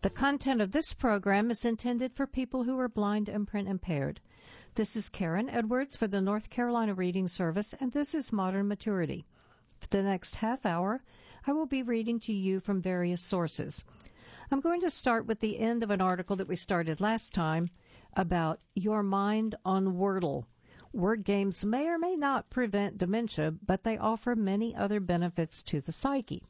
The content of this program is intended for people who are blind and print impaired. This is Karen Edwards for the North Carolina Reading Service, and this is Modern Maturity. For the next half hour, I will be reading to you from various sources. I'm going to start with the end of an article that we started last time about Your Mind on Wordle. Word games may or may not prevent dementia, but they offer many other benefits to the psyche.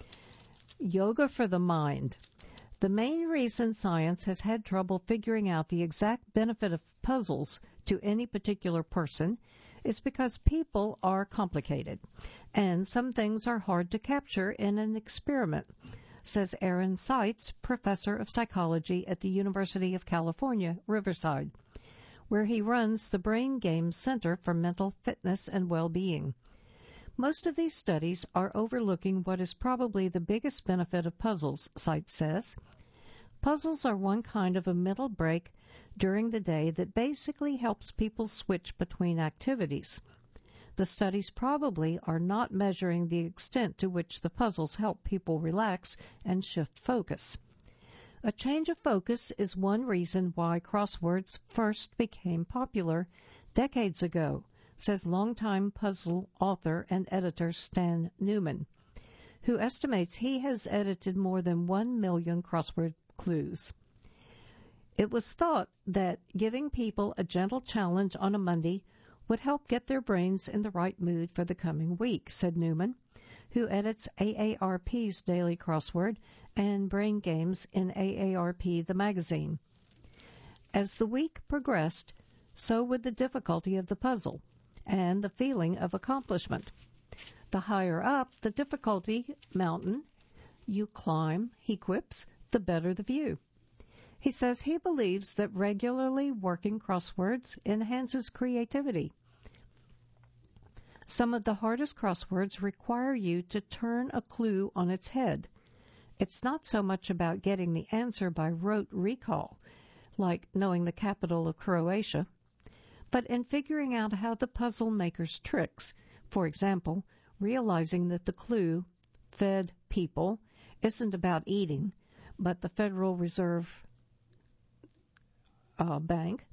Yoga for the mind. The main reason science has had trouble figuring out the exact benefit of puzzles to any particular person is because people are complicated, and some things are hard to capture in an experiment, says Aaron Seitz, professor of psychology at the University of California, Riverside, where he runs the Brain Games Center for Mental Fitness and Well-Being. Most of these studies are overlooking what is probably the biggest benefit of puzzles, Seitz says. Puzzles are one kind of a mental break during the day that basically helps people switch between activities. The studies probably are not measuring the extent to which the puzzles help people relax and shift focus. A change of focus is one reason why crosswords first became popular decades ago, says longtime puzzle author and editor Stan Newman, who estimates he has edited more than 1 million crossword clues. It was thought that giving people a gentle challenge on a Monday would help get their brains in the right mood for the coming week, said Newman, who edits AARP's Daily Crossword and Brain Games in AARP, the magazine. As the week progressed, so would the difficulty of the puzzle and the feeling of accomplishment. The higher up the difficulty mountain you climb, he quips, the better the view. He says he believes that regularly working crosswords enhances creativity. Some of the hardest crosswords require you to turn a clue on its head. It's not so much about getting the answer by rote recall, like knowing the capital of Croatia, but in figuring out how the puzzle maker's tricks, for example, realizing that the clue, fed people, isn't about eating, but the Federal Reserve Bank.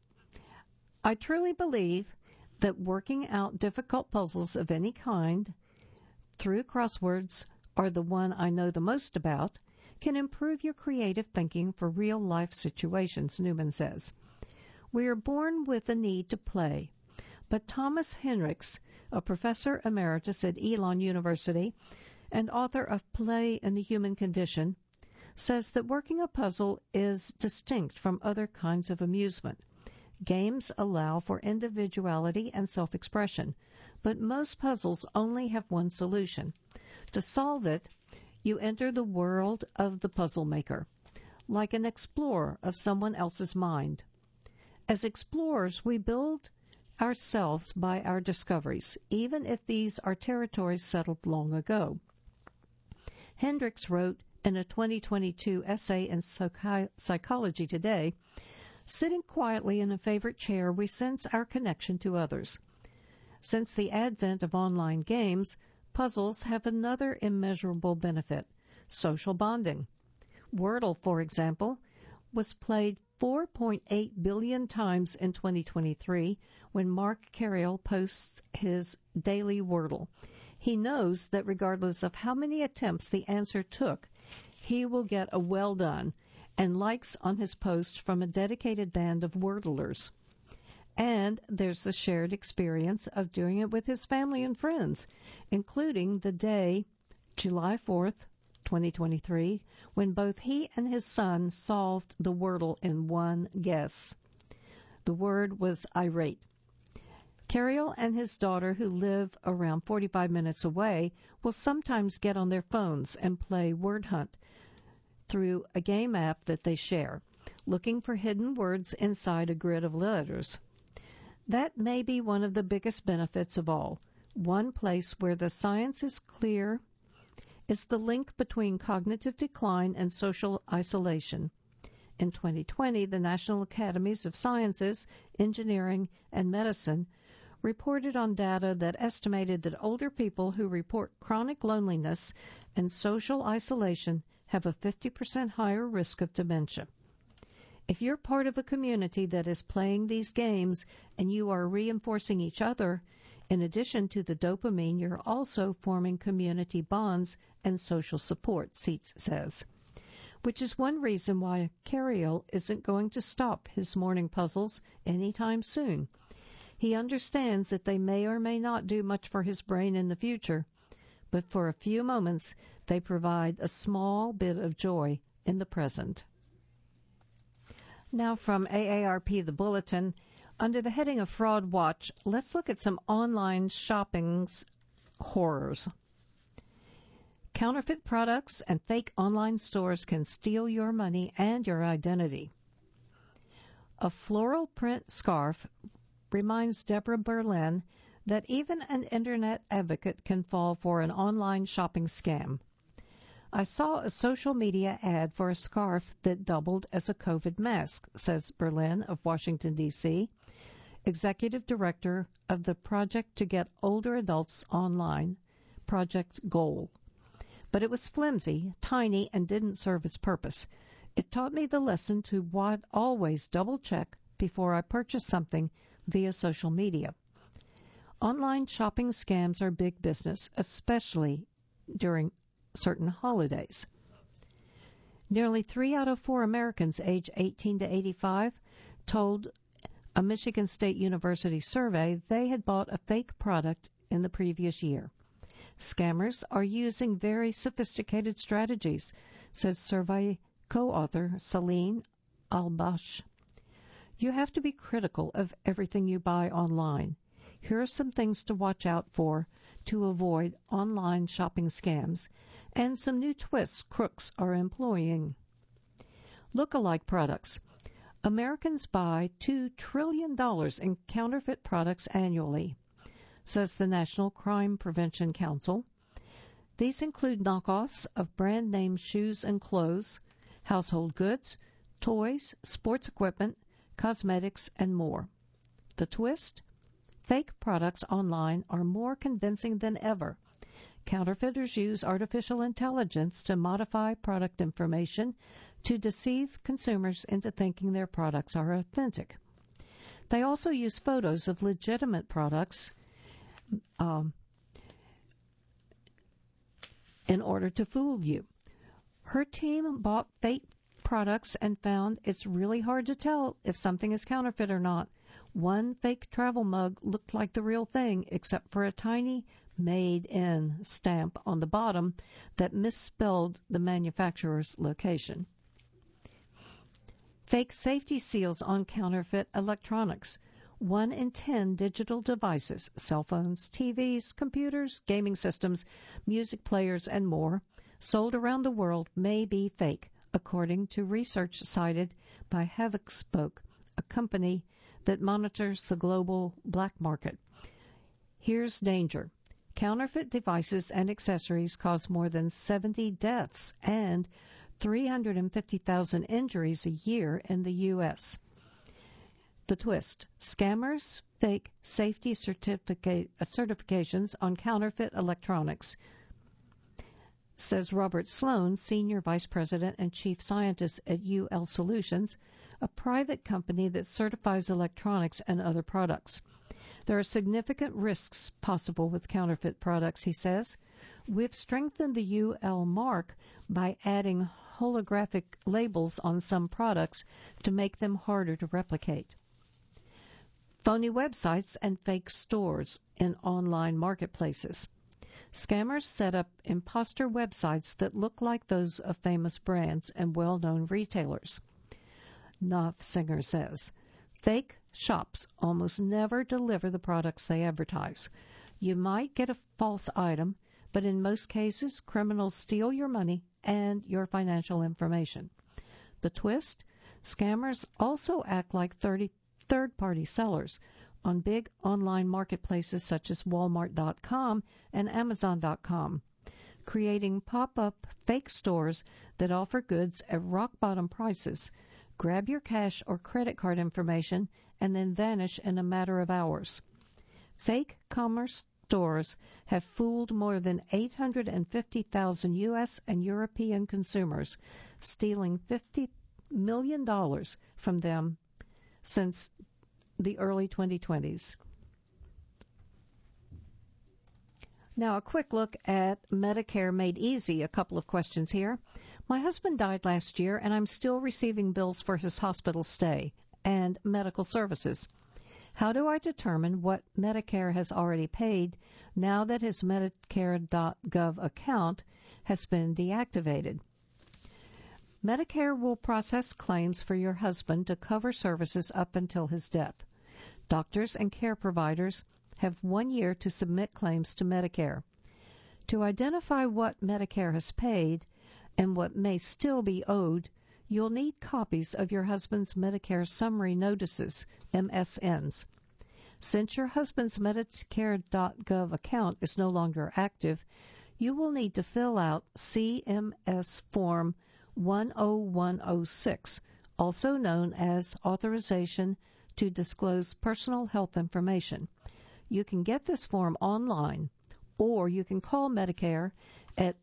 I truly believe that working out difficult puzzles of any kind through crosswords, or the one I know the most about, can improve your creative thinking for real-life situations, Newman says. We are born with a need to play, but Thomas Hendricks, a professor emeritus at Elon University and author of Play in the Human Condition, says that working a puzzle is distinct from other kinds of amusement. Games allow for individuality and self-expression, but most puzzles only have one solution. To solve it, you enter the world of the puzzle maker, like an explorer of someone else's mind. As explorers, we build ourselves by our discoveries, even if these are territories settled long ago. Hendricks wrote in a 2022 essay in Psychology Today, sitting quietly in a favorite chair, we sense our connection to others. Since the advent of online games, puzzles have another immeasurable benefit, social bonding. Wordle, for example, was played 4.8 billion times in 2023 when Mark Carriel posts his daily Wordle. He knows that regardless of how many attempts the answer took, he will get a well done and likes on his post from a dedicated band of Wordlers. And there's the shared experience of doing it with his family and friends, including the day, July 4th, 2023, when both he and his son solved the Wordle in one guess. The word was irate. Carriel and his daughter, who live around 45 minutes away, will sometimes get on their phones and play word hunt through a game app that they share, looking for hidden words inside a grid of letters. That may be one of the biggest benefits of all. One place where the science is clear is the link between cognitive decline and social isolation. In 2020, the National Academies of Sciences, Engineering, and Medicine reported on data that estimated that older people who report chronic loneliness and social isolation have a 50% higher risk of dementia. If you're part of a community that is playing these games and you are reinforcing each other, in addition to the dopamine, you're also forming community bonds and social support, Seitz says, which is one reason why Cariel isn't going to stop his morning puzzles anytime soon. He understands that they may or may not do much for his brain in the future, but for a few moments they provide a small bit of joy in the present. Now from AARP, the Bulletin, under the heading of Fraud Watch, let's look at some online shopping's horrors. Counterfeit products and fake online stores can steal your money and your identity. A floral print scarf reminds Deborah Berlin that even an Internet advocate can fall for an online shopping scam. I saw a social media ad for a scarf that doubled as a COVID mask, says Berlin of Washington, D.C., executive director of the Project to Get Older Adults Online, Project Goal. But it was flimsy, tiny, and didn't serve its purpose. It taught me the lesson to always double-check before I purchase something via social media. Online shopping scams are big business, especially during certain holidays. Nearly 3 out of 4 Americans aged 18 to 85 told a Michigan State University survey they had bought a fake product in the previous year. Scammers are using very sophisticated strategies, says survey co-author Celine Albash. You have to be critical of everything you buy online. Here are some things to watch out for to avoid online shopping scams and some new twists crooks are employing. Lookalike products. Americans buy $2 trillion in counterfeit products annually, says the National Crime Prevention Council. These include knockoffs of brand name shoes and clothes, household goods, toys, sports equipment, cosmetics, and more. The twist? Fake products online are more convincing than ever. Counterfeiters use artificial intelligence to modify product information to deceive consumers into thinking their products are authentic. They also use photos of legitimate products in order to fool you. Her team bought fake products and found it's really hard to tell if something is counterfeit or not. One fake travel mug looked like the real thing, except for a tiny made in stamp on the bottom that misspelled the manufacturer's location. Fake safety seals on counterfeit electronics. 1 in 10 digital devices, cell phones, TVs, computers, gaming systems, music players, and more, sold around the world may be fake, according to research cited by HavocsBook, a company that monitors the global black market. Here's danger. Counterfeit devices and accessories cause more than 70 deaths and 350,000 injuries a year in the U.S. The twist. Scammers fake safety certifications on counterfeit electronics, says Robert Sloan, Senior Vice President and Chief Scientist at UL Solutions, a private company that certifies electronics and other products. There are significant risks possible with counterfeit products, he says. We've strengthened the UL mark by adding holographic labels on some products to make them harder to replicate. Phony websites and fake stores in online marketplaces. Scammers set up imposter websites that look like those of famous brands and well-known retailers. Knopfsinger says, fake shops almost never deliver the products they advertise. You might get a false item, but in most cases, criminals steal your money and your financial information. The twist? Scammers also act like third-party sellers on big online marketplaces such as Walmart.com and Amazon.com, creating pop-up fake stores that offer goods at rock-bottom prices, grab your cash or credit card information, and then vanish in a matter of hours. Fake commerce stores have fooled more than 850,000 U.S. and European consumers, stealing $50 million from them since the early 2020s. Now, a quick look at Medicare Made Easy. A couple of questions here. My husband died last year, and I'm still receiving bills for his hospital stay and medical services. How do I determine what Medicare has already paid now that his Medicare.gov account has been deactivated? Medicare will process claims for your husband to cover services up until his death. Doctors and care providers have 1 year to submit claims to Medicare. To identify what Medicare has paid and what may still be owed, you'll need copies of your husband's Medicare Summary Notices, MSNs. Since your husband's Medicare.gov account is no longer active, you will need to fill out CMS Form 10106, also known as Authorization to Disclose Personal Health Information. You can get this form online, or you can call Medicare at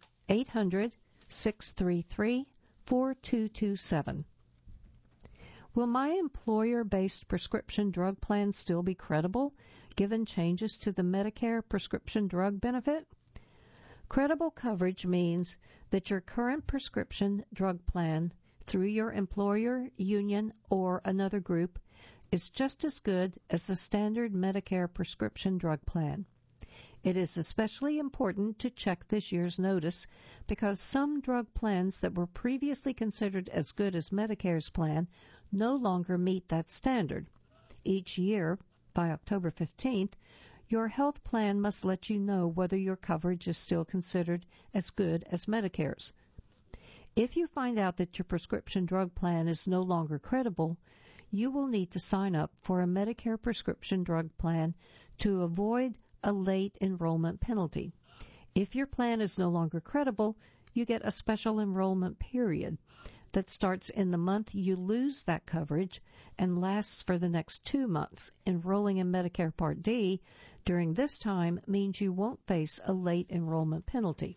800-633-4227. Will my employer-based prescription drug plan still be credible, given changes to the Medicare prescription drug benefit? Credible coverage means that your current prescription drug plan through your employer, union, or another group is just as good as the standard Medicare prescription drug plan. It is especially important to check this year's notice because some drug plans that were previously considered as good as Medicare's plan no longer meet that standard. Each year, by October 15th, your health plan must let you know whether your coverage is still considered as good as Medicare's. If you find out that your prescription drug plan is no longer credible, you will need to sign up for a Medicare prescription drug plan to avoid a late enrollment penalty. If your plan is no longer credible, you get a special enrollment period that starts in the month you lose that coverage and lasts for the next 2 months. Enrolling in Medicare Part D during this time means you won't face a late enrollment penalty.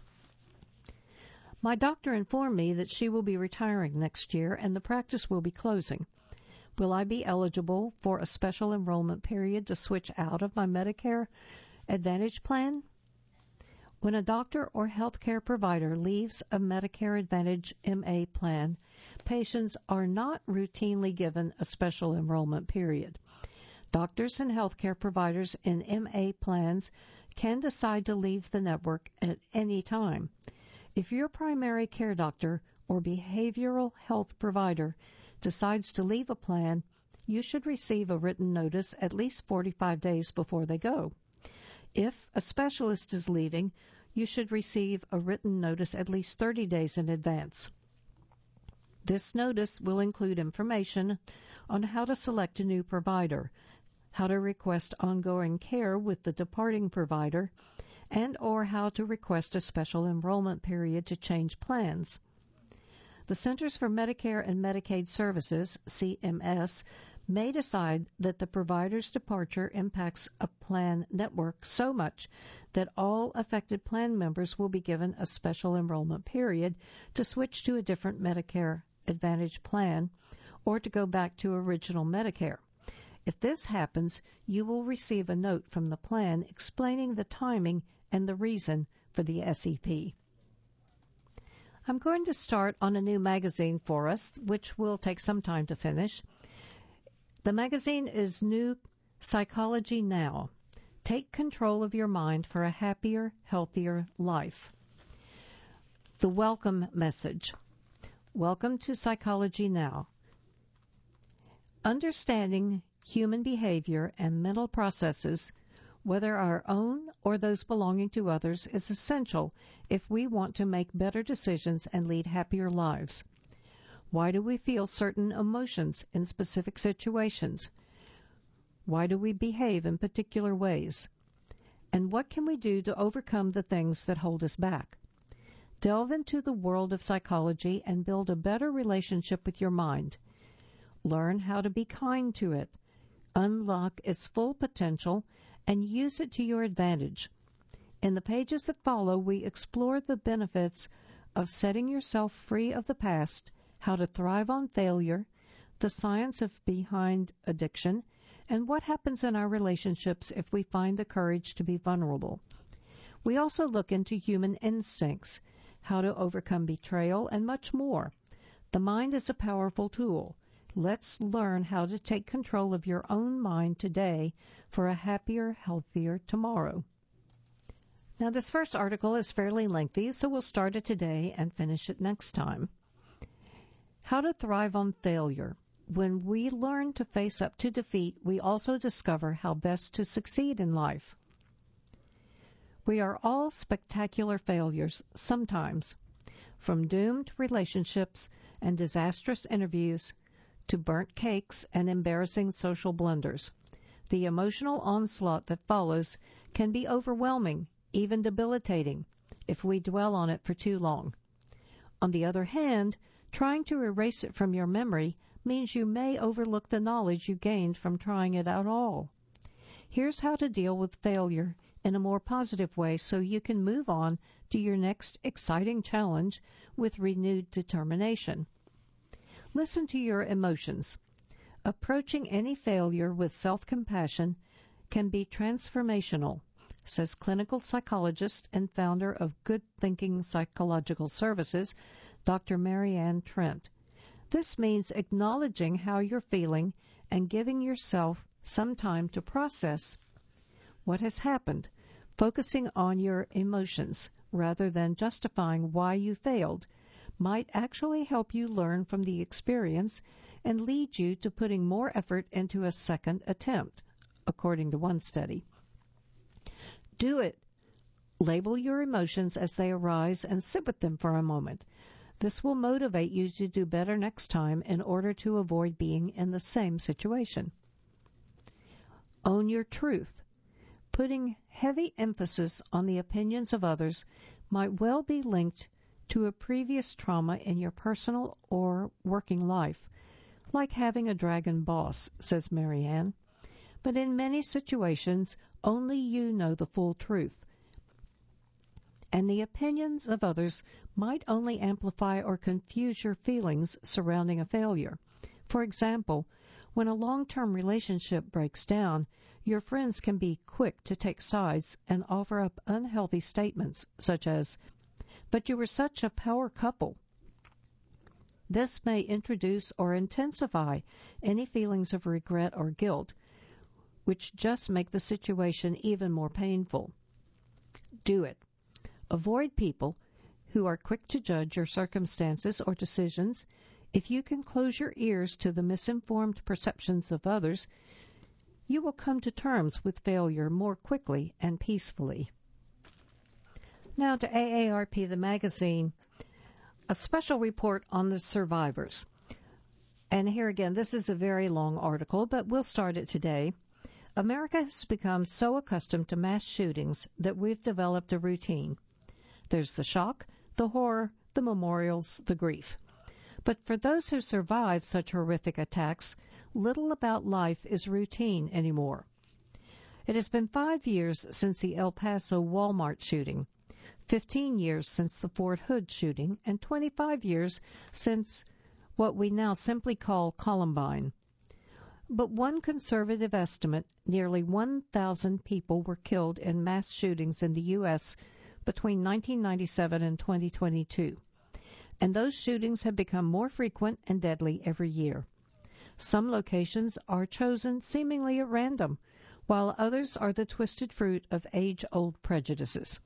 My doctor informed me that she will be retiring next year and the practice will be closing. Will I be eligible for a special enrollment period to switch out of my Medicare Advantage plan? When a doctor or healthcare provider leaves a Medicare Advantage MA plan, patients are not routinely given a special enrollment period. Doctors and healthcare providers in MA plans can decide to leave the network at any time. If your primary care doctor or behavioral health provider decides to leave a plan, you should receive a written notice at least 45 days before they go. If a specialist is leaving, you should receive a written notice at least 30 days in advance. This notice will include information on how to select a new provider, how to request ongoing care with the departing provider, and or how to request a special enrollment period to change plans. The Centers for Medicare and Medicaid Services, CMS, may decide that the provider's departure impacts a plan network so much that all affected plan members will be given a special enrollment period to switch to a different Medicare Advantage plan or to go back to original Medicare. If this happens, you will receive a note from the plan explaining the timing and the reason for the SEP. I'm going to start on a new magazine for us, which will take some time to finish. The magazine is New Psychology Now. Take control of your mind for a happier, healthier life. The welcome message. Welcome to Psychology Now. Understanding human behavior and mental processes, whether our own or those belonging to others, is essential if we want to make better decisions and lead happier lives. Why do we feel certain emotions in specific situations? Why do we behave in particular ways? And what can we do to overcome the things that hold us back? Delve into the world of psychology and build a better relationship with your mind. Learn how to be kind to it, unlock its full potential, and use it to your advantage. In the pages that follow, we explore the benefits of setting yourself free of the past, how to thrive on failure, the science behind addiction, and what happens in our relationships if we find the courage to be vulnerable. We also look into human instincts, how to overcome betrayal, and much more. The mind is a powerful tool. Let's learn how to take control of your own mind today for a happier, healthier tomorrow. Now, this first article is fairly lengthy, so we'll start it today and finish it next time. How to thrive on failure. When we learn to face up to defeat, we also discover how best to succeed in life. We are all spectacular failures sometimes, from doomed relationships and disastrous interviews to burnt cakes and embarrassing social blunders. The emotional onslaught that follows can be overwhelming, even debilitating, if we dwell on it for too long. On the other hand, trying to erase it from your memory means you may overlook the knowledge you gained from trying it at all. Here's how to deal with failure in a more positive way so you can move on to your next exciting challenge with renewed determination. Listen to your emotions. Approaching any failure with self-compassion can be transformational, says clinical psychologist and founder of Good Thinking Psychological Services, Dr. Marianne Trent. This means acknowledging how you're feeling and giving yourself some time to process what has happened, focusing on your emotions rather than justifying why you failed might actually help you learn from the experience and lead you to putting more effort into a second attempt, according to one study. Do it. Label your emotions as they arise and sit with them for a moment. This will motivate you to do better next time in order to avoid being in the same situation. Own your truth. Putting heavy emphasis on the opinions of others might well be linked to a previous trauma in your personal or working life, like having a dragon boss, says Marianne. But in many situations, only you know the full truth, and the opinions of others might only amplify or confuse your feelings surrounding a failure. For example, when a long-term relationship breaks down, your friends can be quick to take sides and offer up unhealthy statements such as, "But you were such a power couple." This may introduce or intensify any feelings of regret or guilt, which just make the situation even more painful. Do it. Avoid people who are quick to judge your circumstances or decisions. If you can close your ears to the misinformed perceptions of others, you will come to terms with failure more quickly and peacefully. Now to AARP, the magazine, a special report on the survivors. And here again, this is a very long article, but we'll start it today. America has become so accustomed to mass shootings that we've developed a routine. There's the shock, the horror, the memorials, the grief. But for those who survive such horrific attacks, little about life is routine anymore. It has been 5 years since the El Paso Walmart shooting, 15 years since the Fort Hood shooting, and 25 years since what we now simply call Columbine. But one conservative estimate, nearly 1,000 people were killed in mass shootings in the U.S. between 1997 and 2022. And those shootings have become more frequent and deadly every year. Some locations are chosen seemingly at random, while others are the twisted fruit of age-old prejudices.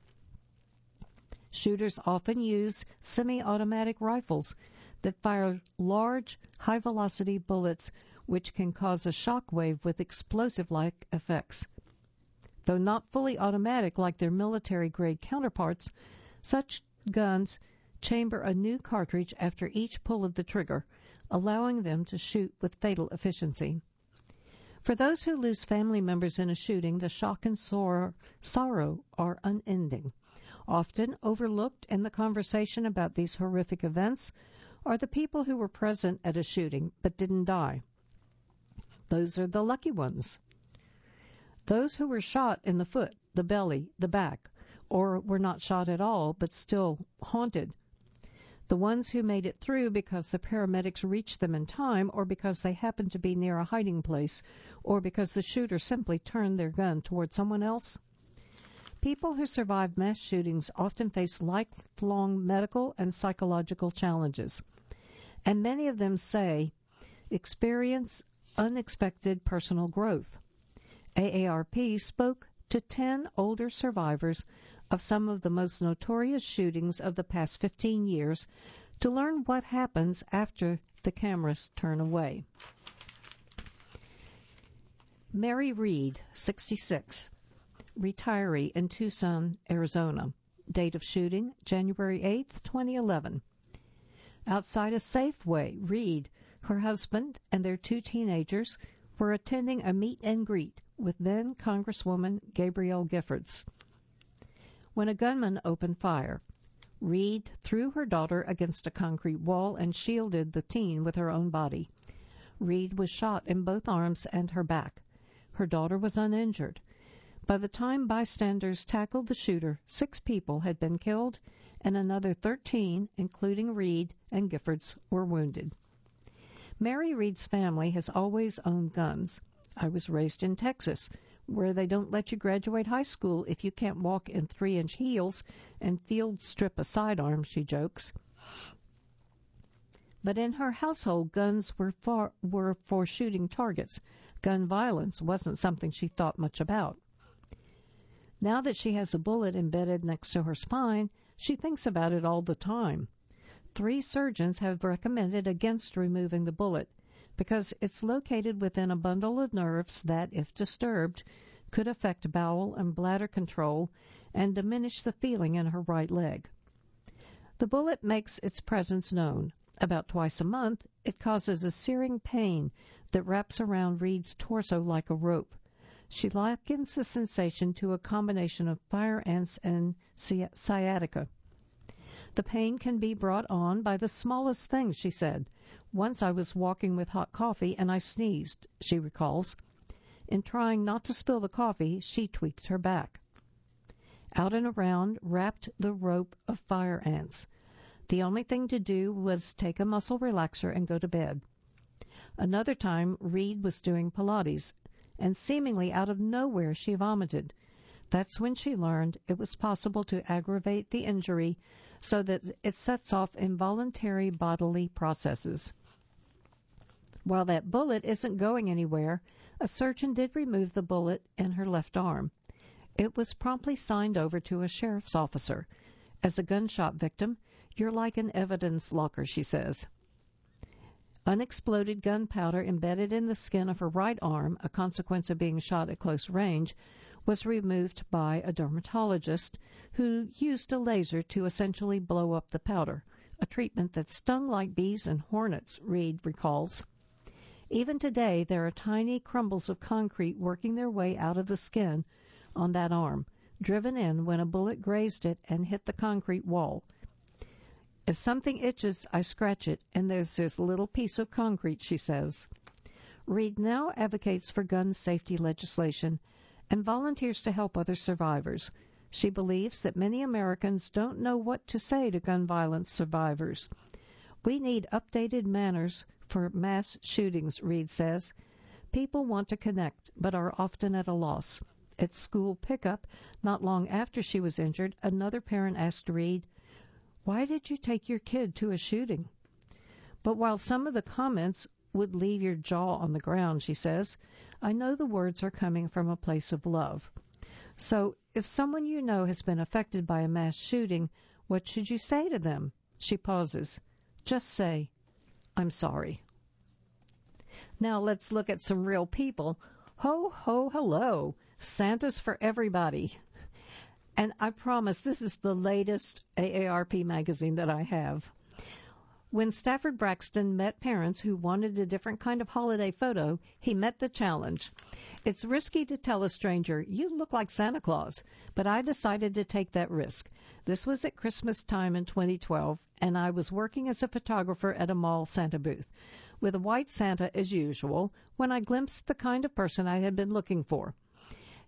Shooters often use semi-automatic rifles that fire large, high-velocity bullets which can cause a shock wave with explosive-like effects. Though not fully automatic like their military-grade counterparts, such guns chamber a new cartridge after each pull of the trigger, allowing them to shoot with fatal efficiency. For those who lose family members in a shooting, the shock and sorrow are unending. Often overlooked in the conversation about these horrific events are the people who were present at a shooting but didn't die. Those are the lucky ones. Those who were shot in the foot, the belly, the back, or were not shot at all but still haunted. The ones who made it through because the paramedics reached them in time, or because they happened to be near a hiding place, or because the shooter simply turned their gun toward someone else. People who survive mass shootings often face lifelong medical and psychological challenges, and many of them say experience unexpected personal growth. AARP spoke to 10 older survivors of some of the most notorious shootings of the past 15 years to learn what happens after the cameras turn away. Mary Reed, 66, retiree in Tucson, Arizona. Date of shooting, January 8, 2011. Outside a Safeway, Reed, her husband, and their 2 teenagers were attending a meet and greet with then Congresswoman Gabrielle Giffords when a gunman opened fire. Reed threw her daughter against a concrete wall and shielded the teen with her own body. Reed was shot in both arms and her back. Her daughter was uninjured. By the time bystanders tackled the shooter, 6 people had been killed and another 13, including Reed and Giffords, were wounded. Mary Reed's family has always owned guns. I was raised in Texas, where they don't let you graduate high school if you can't walk in 3-inch heels and field strip a sidearm, she jokes. But in her household, guns were for shooting targets. Gun violence wasn't something she thought much about. Now that she has a bullet embedded next to her spine, she thinks about it all the time. 3 surgeons have recommended against removing the bullet because it's located within a bundle of nerves that, if disturbed, could affect bowel and bladder control and diminish the feeling in her right leg. The bullet makes its presence known. About twice a month, it causes a searing pain that wraps around Reed's torso like a rope. She likens the sensation to a combination of fire ants and sciatica. The pain can be brought on by the smallest things, she said. Once I was walking with hot coffee and I sneezed, she recalls. In trying not to spill the coffee, she tweaked her back. Out and around wrapped the rope of fire ants. The only thing to do was take a muscle relaxer and go to bed. Another time, Reed was doing Pilates, and seemingly out of nowhere she vomited. That's when she learned it was possible to aggravate the injury so that it sets off involuntary bodily processes. While that bullet isn't going anywhere, a surgeon did remove the bullet in her left arm. It was promptly signed over to a sheriff's officer. As a gunshot victim, you're like an evidence locker, she says. Unexploded gunpowder embedded in the skin of her right arm, a consequence of being shot at close range, was removed by a dermatologist who used a laser to essentially blow up the powder, a treatment that stung like bees and hornets, Reed recalls. Even today, there are tiny crumbles of concrete working their way out of the skin on that arm, driven in when a bullet grazed it and hit the concrete wall. If something itches, I scratch it, and there's this little piece of concrete, she says. Reed now advocates for gun safety legislation and volunteers to help other survivors. She believes that many Americans don't know what to say to gun violence survivors. We need updated manners for mass shootings, Reed says. People want to connect, but are often at a loss. At school pickup, not long after she was injured, another parent asked Reed, "Why did you take your kid to a shooting?" But while some of the comments would leave your jaw on the ground, she says, I know the words are coming from a place of love. So if someone you know has been affected by a mass shooting, what should you say to them? She pauses. Just say, I'm sorry. Now let's look at some real people. Ho, ho, hello. Santa's for everybody. And I promise this is the latest AARP magazine that I have. When Stafford Braxton met parents who wanted a different kind of holiday photo, he met the challenge. It's risky to tell a stranger, you look like Santa Claus, but I decided to take that risk. This was at Christmas time in 2012, and I was working as a photographer at a mall Santa booth, with a white Santa as usual, when I glimpsed the kind of person I had been looking for.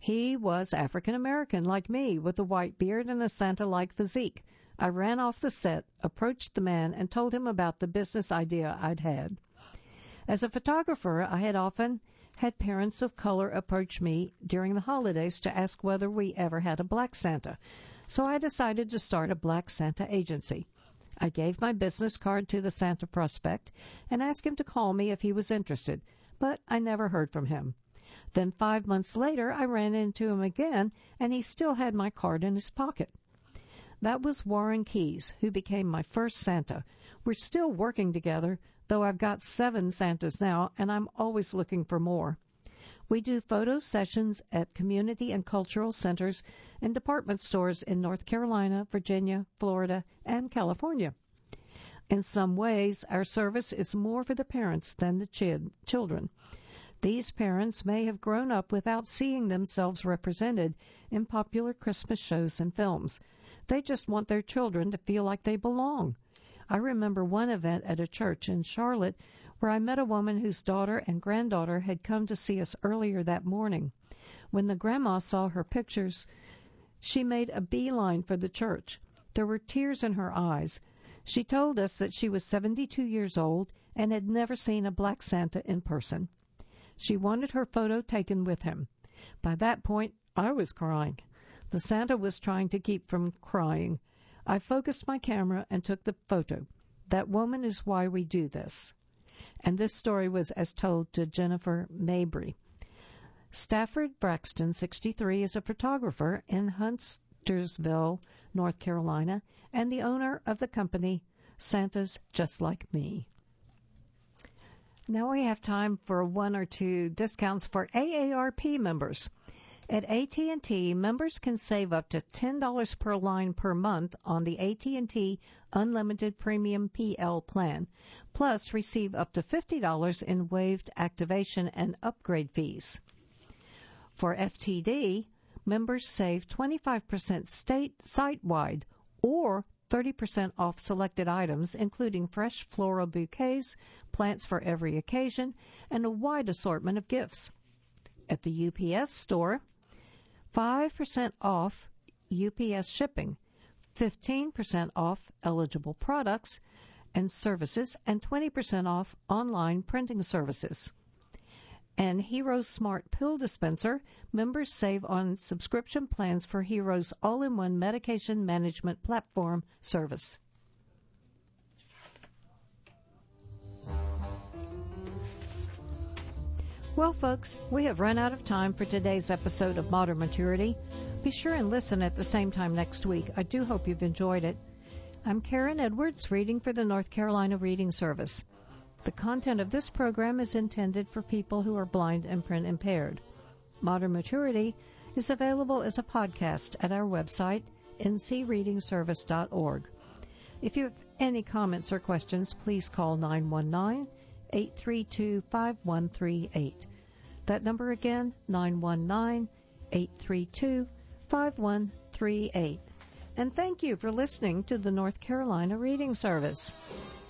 He was African American, like me, with a white beard and a Santa-like physique. I ran off the set, approached the man, and told him about the business idea I'd had. As a photographer, I had often had parents of color approach me during the holidays to ask whether we ever had a black Santa, so I decided to start a Black Santa agency. I gave my business card to the Santa prospect and asked him to call me if he was interested, but I never heard from him. Then 5 months later, I ran into him again, and he still had my card in his pocket. That was Warren Keyes, who became my first Santa. We're still working together, though I've got 7 Santas now, and I'm always looking for more. We do photo sessions at community and cultural centers and department stores in North Carolina, Virginia, Florida, and California. In some ways, our service is more for the parents than the children. These parents may have grown up without seeing themselves represented in popular Christmas shows and films. They just want their children to feel like they belong. I remember one event at a church in Charlotte where I met a woman whose daughter and granddaughter had come to see us earlier that morning. When the grandma saw her pictures, she made a beeline for the church. There were tears in her eyes. She told us that she was 72 years old and had never seen a black Santa in person. She wanted her photo taken with him. By that point, I was crying. The Santa was trying to keep from crying. I focused my camera and took the photo. That woman is why we do this. And this story was as told to Jennifer Mabry. Stafford Braxton, 63, is a photographer in Huntersville, North Carolina, and the owner of the company Santa's Just Like Me. Now we have time for 1 or 2 discounts for AARP members. At AT&T, members can save up to $10 per line per month on the AT&T Unlimited Premium PL plan, plus receive up to $50 in waived activation and upgrade fees. For FTD, members save 25% site-wide or 30% off selected items, including fresh floral bouquets, plants for every occasion, and a wide assortment of gifts. At the UPS store, 5% off UPS shipping, 15% off eligible products and services, and 20% off online printing services. And Hero Smart Pill Dispenser, members save on subscription plans for Hero's all-in-one medication management platform service. Well, folks, we have run out of time for today's episode of Modern Maturity. Be sure and listen at the same time next week. I do hope you've enjoyed it. I'm Karen Edwards, reading for the North Carolina Reading Service. The content of this program is intended for people who are blind and print impaired. Modern Maturity is available as a podcast at our website, ncreadingservice.org. If you have any comments or questions, please call 919-832-5138. That number again, 919-832-5138. And thank you for listening to the North Carolina Reading Service.